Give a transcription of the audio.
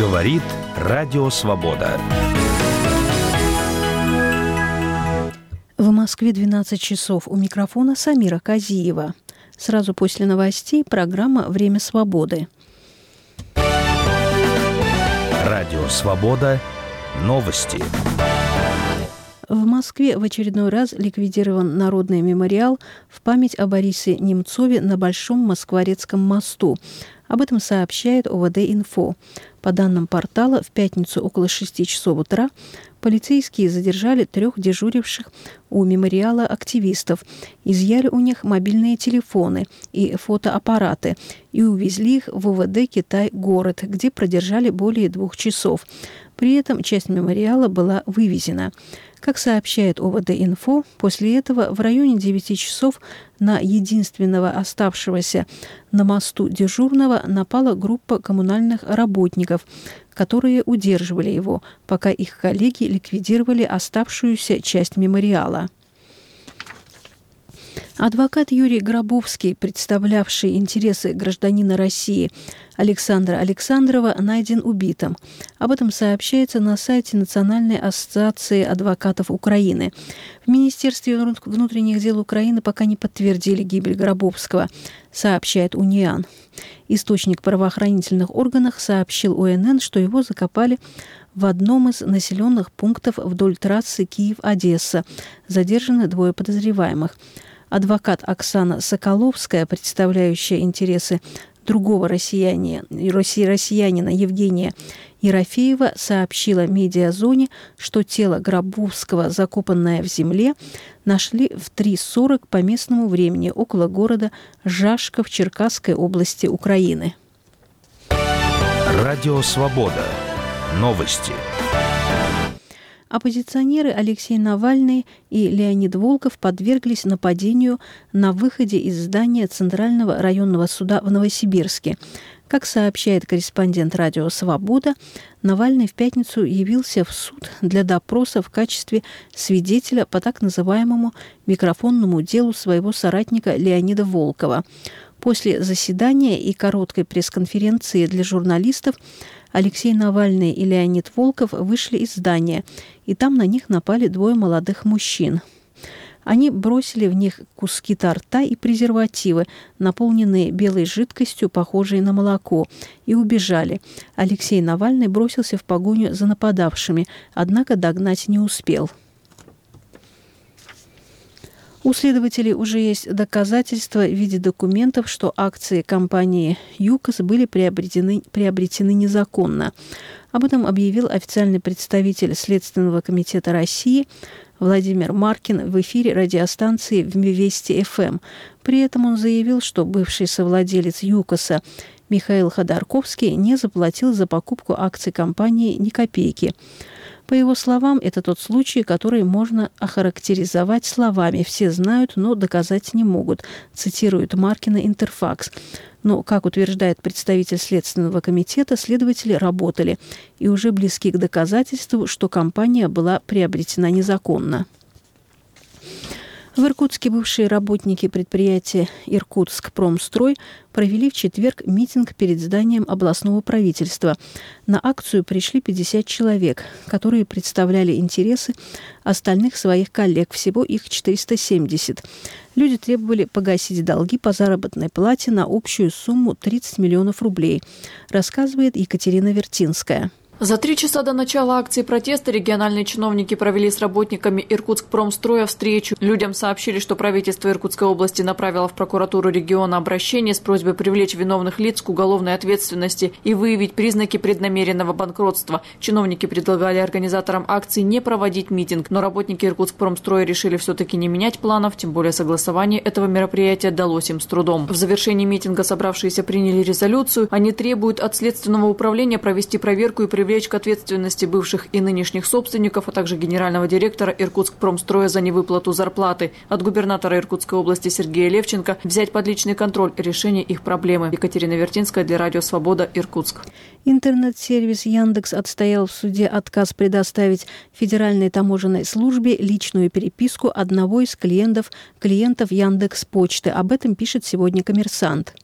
Говорит Радио Свобода. В Москве 12 часов. У микрофона Самира Казиева. Сразу после новостей программа «Время свободы». Радио Свобода. Новости. В Москве в очередной раз ликвидирован народный мемориал в память о Борисе Немцове на Большом Москворецком мосту. Об этом сообщает ОВД-Инфо. По данным портала, в пятницу около 6 часов утра полицейские задержали 3 дежуривших у мемориала активистов, изъяли у них мобильные телефоны и фотоаппараты и увезли их в УВД «Китай-город», где продержали более 2 часов. При этом часть мемориала была вывезена. Как сообщает ОВД-Инфо, после этого в районе 9 часов на единственного оставшегося на мосту дежурного напала группа коммунальных работников, которые удерживали его, пока их коллеги ликвидировали оставшуюся часть мемориала. Адвокат Юрий Гробовский, представлявший интересы гражданина России Александра Александрова, найден убитым. Об этом сообщается на сайте Национальной ассоциации адвокатов Украины. В Министерстве внутренних дел Украины пока не подтвердили гибель Гробовского, сообщает Униан. Источник в правоохранительных органах сообщил УНН, что его закопали в одном из населенных пунктов вдоль трассы Киев-Одесса. Задержаны 2 подозреваемых. Адвокат Оксана Соколовская, представляющая интересы другого россиянина Евгения Ерофеева, сообщила медиазоне, что тело Гробовского, закопанное в земле, нашли в 3:40 по местному времени около города Жашков Черкасской области Украины. Радио Свобода. Новости. Оппозиционеры Алексей Навальный и Леонид Волков подверглись нападению на выходе из здания Центрального районного суда в Новосибирске. Как сообщает корреспондент «Радио Свобода», Навальный в пятницу явился в суд для допроса в качестве свидетеля по так называемому микрофонному делу своего соратника Леонида Волкова. После заседания и короткой пресс-конференции для журналистов Алексей Навальный и Леонид Волков вышли из здания, и там на них напали 2 молодых мужчин. Они бросили в них куски торта и презервативы, наполненные белой жидкостью, похожей на молоко, и убежали. Алексей Навальный бросился в погоню за нападавшими, однако догнать не успел. У следователей уже есть доказательства в виде документов, что акции компании ЮКОС были приобретены незаконно. Об этом объявил официальный представитель Следственного комитета России Владимир Маркин в эфире радиостанции «Вести ФМ». При этом он заявил, что бывший совладелец ЮКОСа Михаил Ходорковский не заплатил за покупку акций компании ни копейки. По его словам, это тот случай, который можно охарактеризовать словами «все знают, но доказать не могут», цитирует Маркина «Интерфакс». Но, как утверждает представитель Следственного комитета, следователи работали и уже близки к доказательству, что компания была приобретена незаконно. В Иркутске бывшие работники предприятия «Иркутскпромстрой» провели в четверг митинг перед зданием областного правительства. На акцию пришли 50 человек, которые представляли интересы остальных своих коллег, всего их 470. Люди требовали погасить долги по заработной плате на общую сумму 30 миллионов рублей, рассказывает Екатерина Вертинская. За 3 часа до начала акции протеста региональные чиновники провели с работниками Иркутскпромстроя встречу. Людям сообщили, что правительство Иркутской области направило в прокуратуру региона обращение с просьбой привлечь виновных лиц к уголовной ответственности и выявить признаки преднамеренного банкротства. Чиновники предлагали организаторам акции не проводить митинг, но работники Иркутскпромстроя решили все-таки не менять планов, тем более согласование этого мероприятия далось им с трудом. В завершении митинга собравшиеся приняли резолюцию. Они требуют от Следственного управления провести проверку и привлечь к ответственности бывших и нынешних собственников, а также генерального директора Иркутскпромстроя за невыплату зарплаты. От губернатора Иркутской области Сергея Левченко взять под личный контроль решение их проблемы. Екатерина Вертинская для Радио Свобода, Иркутск. Интернет-сервис Яндекс отстоял в суде отказ предоставить Федеральной таможенной службе личную переписку одного из клиентов Яндекс.Почты. Об этом пишет сегодня «Коммерсант».